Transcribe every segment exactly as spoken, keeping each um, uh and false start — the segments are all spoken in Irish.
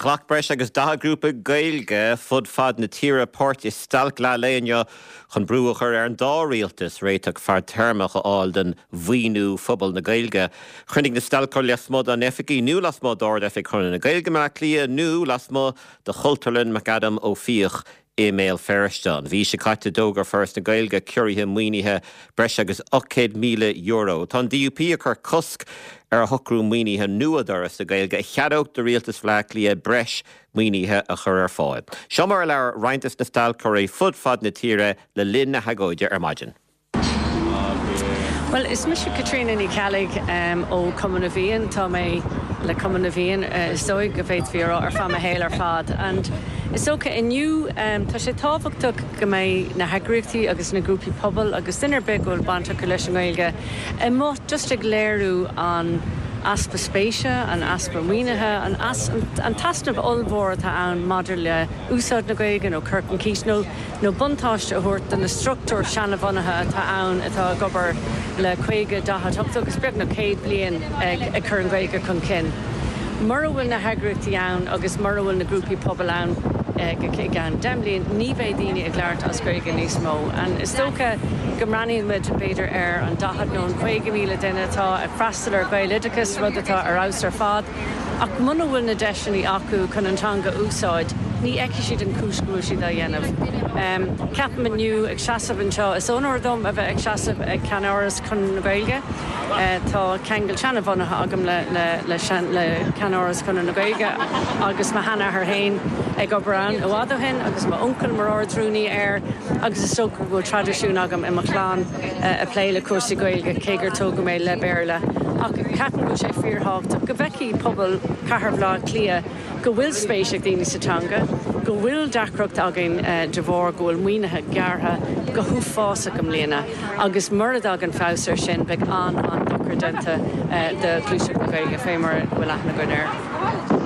Glach breis agus da grúpa gailge fud fad na tíre páirt is stalc le léonne chun brúachar ar an dá rialtas réiteach fear termach áil den bhuiinú phobal na gailge. Chrinnig na stalcar le smód an efficí nú las mód áir effic chun na gailge mar clia nú las mó de Chulterlin McAdam ó Fíoch email Ferriston. Bhí sé caite dógar first na gailge curithe muoinithe breis agus eight million euro. Tá D U P a chur cosc ar a hocrú muoinithe nuadaras na gailge cheadóg de rialtas fleaclia breis muoinithe a chur ar fáid. Seomar lear reintas na stalcar é fud fad na tíre le linn na hagóide ar maidin. Well, is Misha Katrina ní Calig um, ó Cumann na Bhíon, tá mé le Cumann na Bhíon uh, sóig go bhéit bhíorá ar fama héil ar fad. And is óca inniu, um, tá sé tábhachtach go mé na heagríochtaí agus na grúpi pobl agus dunar begúil banta go leis an Gaeilge. I mó just ag léirú an aspa spéise, an aspa muoinethe, an, as, an, an tasnamh olmhór atá ann maidir le úsáid na Gaeilge nó Kirk an Cís nó nó buntáiste a thuirt den na struchtúr seanna bhunaithe atá ann atá gobar le chuige datha tuchtú agus beag na céad bliain ag ag chur an Gaeilge chun cin. Mar bhfuil na heagríochtaí ann agus mar bhfuil na grúpi pobl ann go céigean demlíonn ní bheith daoine ag leart as Gaeilge níos mó. An is tócha go mraíonn muid beidir ar an dahad nó an chuige míle duine atá ag freastal ar Gaelidicus rud atá ar aus ar fad. Ach muna bhfuil na deisinaí acu chun antanga úsáid, ní eici siad an cúscrú siad a dhéanamh. Um, Ceapan miniu ag seasamh anseo, is ónor dom a bheith ag seasamh ag ceanóras chun na Gaeilge. Uh, tá ceangail seanna bhunaithe agam le, le, le, le ceanóras chun na Gaeilge, agus ma hana ar hain ag obrán a bhádó hin, agus ma uncle mar ordrúní air, agus is tóca bhfuil tradiisiún agam i Maclán uh, a pléile cuasaí Gaeilge, cégur tóga mé le béirle. Ach ceapan go sé fíorthácht, go bheicí pobl caharbhlá clia, go bhfuil spéisiach daoine satanga, go bhfuil dacrocht agin uh, de bhór go bhfuil muoinethe geartha go thú fása go mbliana, agus murad agan fásair sin beag an an dochar denta uh, de clúiseach na Gaeilge fémar bhfuil aithna go néir.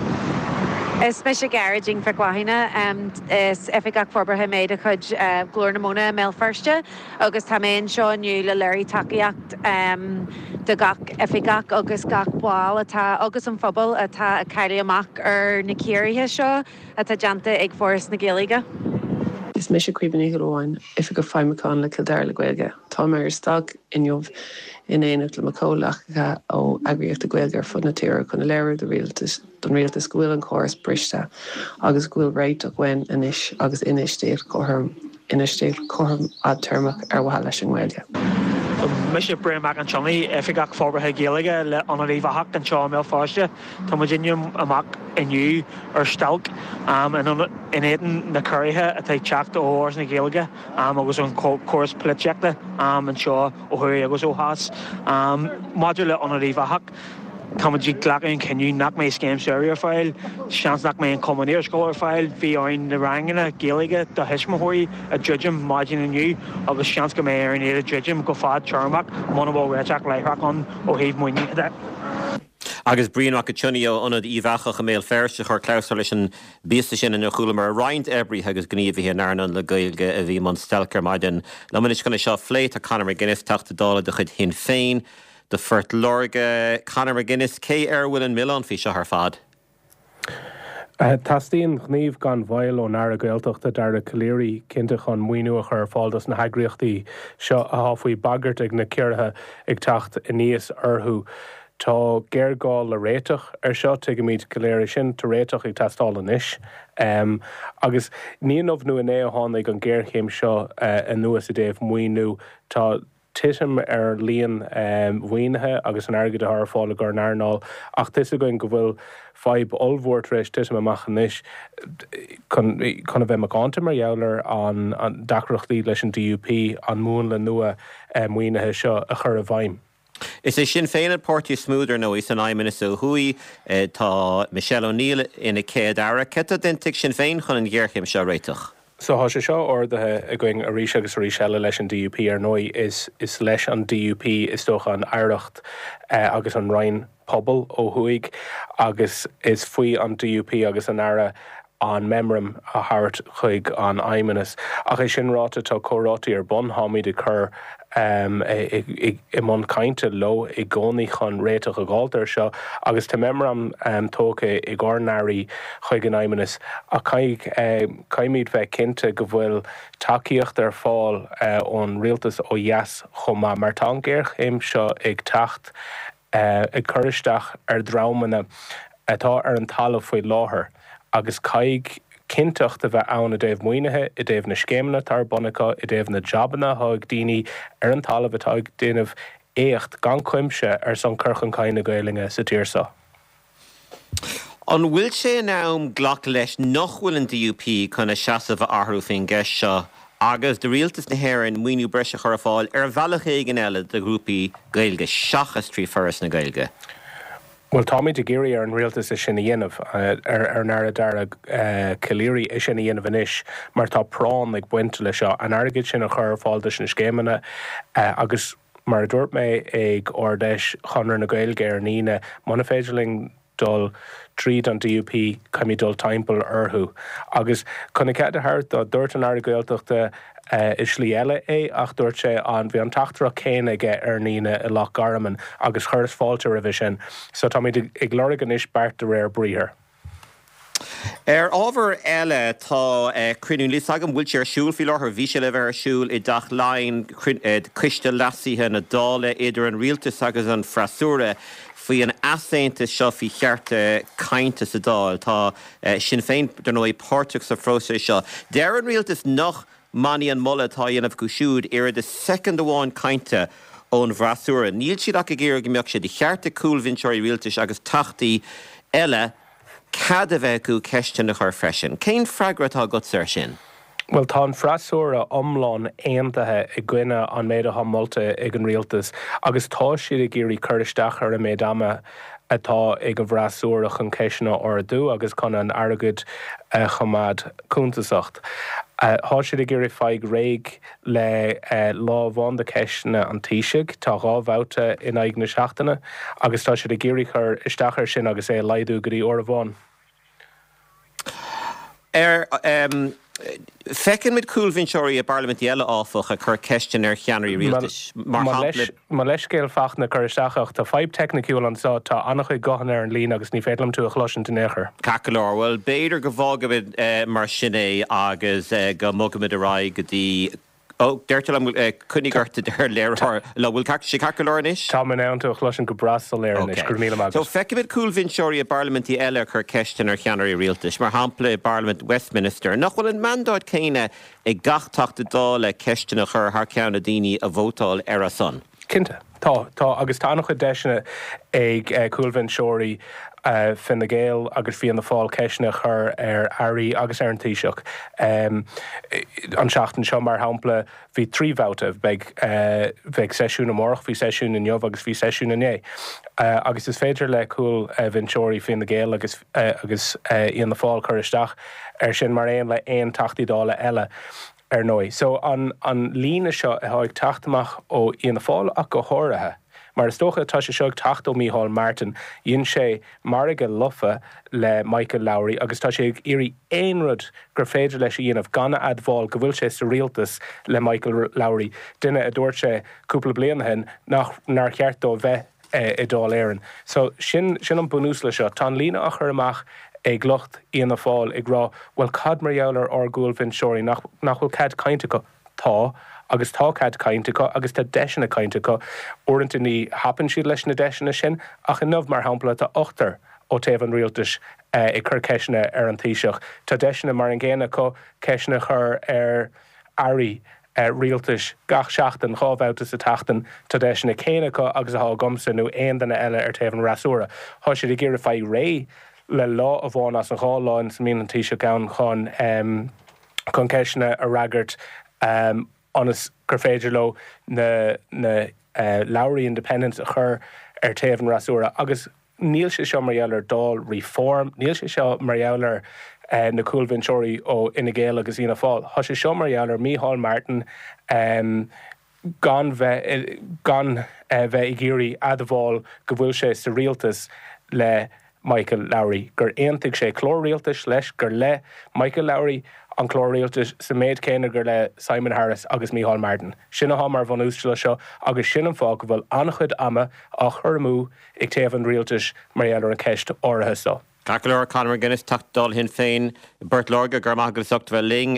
Is me sé garaging for Gwahina, um, is efigach forbarthe méid a chud uh, glúir na móna mé firste, agus tá mé seo nniu le leirí takeíocht um, de gach efigach agus gach bháil atá agus an phobal atá a caiile amach ar na céirithe seo atá deanta ag fóras na Gaeilge. Is mis sé cuiban go bháin if go feimmeán le Kildare le Gaeilge. Tá mar ar stag inniuh in éanacht le macólacha ó agriíocht a Gaeilge ar fud na tíre chun léir de rialtas don rialtas go bhfuil an choras briste agus go bhfuil réit a ghain inis agus inistéad chom inistéad chom ad termach ar bhaile leis an Gaeilge. Mis sé brein mac an Johnny efigach forbarthe Gaeilge le anaríomhaach an seo mé fáiste, Tá muidinim amach inniu ar stalc um, in éan na curithe atá teacht ó óras na Gaeilge um, agus an choras politeachta um, an seo ó thuir agus ó has. Um, Maidir le anaríomhaach, Tá muid ghlacann cinniú nach mé scéim seir ar fáil, seans nach mé an commonéir scóir fáil, bhí áin na rangana Gaeilge do hisismóirí a judgem maidin inniu, agus seans go mé ar an éad a judgem go fad tearmach, mna bhil réiteach leithreachán ó thaobh muoine. Agus bríonach go tunío anad íomhachach a méil ferste chuir clásar leis an bíasta sin in chuúla mar roiint ebrí agus gníomhí an airnan le Gaeilge a bhí man stelcar maidin. Le munis gona seo phléit a Conor McGuinness teachta dála de chud hin féin, de Furt Lorga, Conor McGuinness, cé ar bhfuil an Milan fí seo ar fad? Uh, Tastíon chníomh gan bhail ó nára Gaeltachta dar a Caléirí cinnte chun muoinúach ar fáildas na heagríochtaí seo a háfaí bagart ag na céirithe ag teacht i níos orthú. Tá géirgáil le réiteach ar seo tuige míid Caléirí sin tá réiteach ag testáil inis. Um, agus níonmh nu in é a tháinig an géirchéim seo uh, in nuas a déobh muoinú tá titim ar líon um, bhuainethe agus an airgad a th fála gur náirnáil, ach tuis a goin go bhfuil feib olmhórt rééis titim amach inis chun a bheith macánta mar dheallar an, an dacrochtaí leis an D U P an mún le nua um, muoinethe seo a chur a bhaim. Is é sin féin an pártí smúdar nó is an aimimenas ó thuí tá Michelle O'Neill ina céad ara, ceta dentic sin féin chun an gghearchéim seo réiteach. So há sé seo ordathe a going a rís agus a rís eile leis an D U P ar nói is, is leis an D U P is dócha an aireacht uh, agus an Ryan pobl ó thuig agus is faoi an D U P agus an ara an memram a hart chuig an aimimenas ach é sin ráta tá chorátaí ar bon hámid i chur um, i, i, i mon cainte lo i gcónaí chun réiteach a gáiltar seo agus tá memram um, tóca i gcónaí chuig an aimimenas a caiig um, caiimid bheith cinnte go bhfuil takeíocht ar fáil uh, ón rialtas ó dheas chumá mar tá géirch im seo ag tacht uh, ag churisteach ar drámanna atá ar an talamh faoi láthair agus caiig cinteach a bheith ann a déobh muoinethe i déobh na scéimena tar bonacha i déobh na jobbanna thug daoine ar an talamh atá ag déanamh éocht gan cuimse ar san curchan caine Gaelinge sa tíorsa. An bhfuil sé nám ghlach leis nach bhfuil an D U P chuna seasamh athrú fin gceist seo agus de rialtas na hÉireann muoinú breise chur fáil ar bhealach éigen eile de grúpaí Gaeilge seachas trí ferras na Gaeilge. Well, Tommy de Geary ar an rialtas is sinna dhéanamh ar ar nara dara Caléirí is sinna dhéanamh inis mar tá prán ag buinte le seo an airgid sin a chur fáiltas na scéimena agus mar dúirt mé ag ordeis chunar na Gaeilge ar nína mana féidirling dul tríd an D U P caimí dul timpeall orthú agus chuna cead a thart do dúirt an airgid Gaeltachta Uh, is slí eile é ach dúirt sé an bhí an tachtra céine aige ar nína i Loch Garman agus churas fáilte a bhí sin, so tá míid ag lorgan is bart de réir bríthir. Ar ábhar eile tá cruinú lís agam bhfuil sé ar siúl fi láthair bhí sé le bheith ar siúl i dach láin cuiste lasíthe na dála idir an rialtas agus an freasúra faoi an asaontas seo fhí chearta cainte sa dáil tá sin féin don nó páirteach sa frósa seo. Deir an rialtas nach Mani an mulle tá dhéanamh go siúd ar de second amháin cainte ón bhreasúra. Níl siad ach a ggéir go mbeadh sé de chearta cúlmhinseoirí rialtas agus tachtaí eile cad a bheith go ceiste na chur freisin. Cén freagra tá go ar sin? Well, tá an freasúra omláin aontaithe i gcuine an méad a hamolta ag an rialtas agus tá siad a géirí churisteach ar a méid ama atá ag an bhreasúra chun ceisina or dú agus chun an airgid uh, chumad cúntasacht. Uh, Tá siad a géirí feig réig le uh, lámhán de ceisina an tíiseach tá rábhhabhta in aig na seachtainna agus tá siad a géirí chur isteach ar sin agus é leidú go dtí or a bháin. Er, um, Fecin mit cúlmhinseoirí a Parlamentí eile áfach a chur ceistin ar cheannarí rialtas. Má leis céal fach na churisteach tá feib technicúil an sá tá annach chuig gahan ar an lín agus ní féitlam tú a chlosin den éair. Cacalór, well, béidir go bhágabid uh, mar sinné agus uh, go mugamid a raig go dtí Oh, deirtil am cunigurta deir léirthar le bhfuil sé cacalór inis? Tá man ann tú a chlosin go bras léir inis gur míle agus. So fecimid cúlmhinseoirí a Parlamentí eile chur ceistin ar cheannarí rialtas mar hampla Parliament Westminster. Nach bhfuil an mandáid céine ag gachtacht dá le ceistin a chur thar ceanna daoine a bhótáil ar a son. Cinnte, tá, tá agus tá nach chu deisina ag uh, cúlmhinseoirí Uh, fin na Gael agus fi an na fáil ceisna chur ar airí agus ar an tíiseach. Um, an seachtain seo mar hampla hí tríomhhata beag uh, bheith seisiún amórach, hí seisiún in jobh agus hí seisiún in é. Uh, agus is féidir le cool uh, vinseoirí fin na Gael agus uh, agus uh, í an na fáil chur isteach ar sin mar éon le éon tachtaí dála eile ar nói. So an, an lína seo a tháinig taachtamach ó í an na fáil ach go háirithe. Mar is tócha tá sé seog tacht ó Mícheál Martin, dhéon sé mar aige lufa le Michael Lowry, agus tá sé ag irí éonrad gur féidir leis dhéanamh ganna admháil go bhfuil sé sa rialtas le Michael Lowry. Duine a dúirt sé cúpla bliana hen nach nar cheart dó bheith eh, i dá léireann. So sin, sin an bunús le seo, tá lína a chur amach ag glocht íana fáil ag rá, well cad mar eolar or gúil vinseoirí nach, nach bhfuil cad cainte go tá, agus tá cad cainte go, agus tá deisina cainte go, orintanta ní hapan siad leis na deisina sin, ach in nómh mar hampla tá ochtar ó taobh an rialtas uh, i chur ceisina ar an tíiseach. Tá deisina mar an ggéine có ceisina chur ar airí uh, rialtas gach seachtain chábhhabhta sa tachtain, tá deisina céine có agus a há gomsa nó aon dana eile ar taobh an rasúra. Tá siad i gcéir fá ré le lá a bháin as an cháláin sa míon an tíiseach ann chun um, chun ceisina a ragart um, Anas gur féidir lo na, na uh, Lowry Independent a chur ar taobh an rasúra agus níl sé seo mar eolar dál reform, níl sé seo mar eolar uh, na cúlmhinseoirí ó ina Gael agus íana fáil. Tá sé seo mar eolar Mícheál Martin um, gan bheith gan uh, bheith i ggéirí admháil go bhfuil sé sa rialtas le Michael Lowry gur aontaigh sé chlórialtas leis gur le Michael Lowry an chlórialtas sa méid céine gur le Simon Harris agus Micheál Martin. Sinna há mar bhan ústal seo agus sin an fá go bhfuil annachchuid ama a churmú ag taobh an rialtas mar ealar an ceist áirithe so. Cacolor Conor Guinness tucht dul hin féin Bert Lorga gur maithagil sucht bheith ling